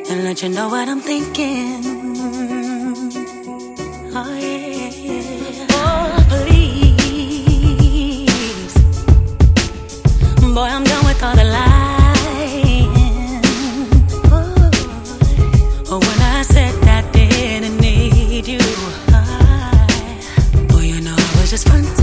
and let you know what I'm thinking. Oh yeah. Oh please, boy, I'm done with all the lying. Oh, when I said that I didn't need you, boy, you know I was just fun.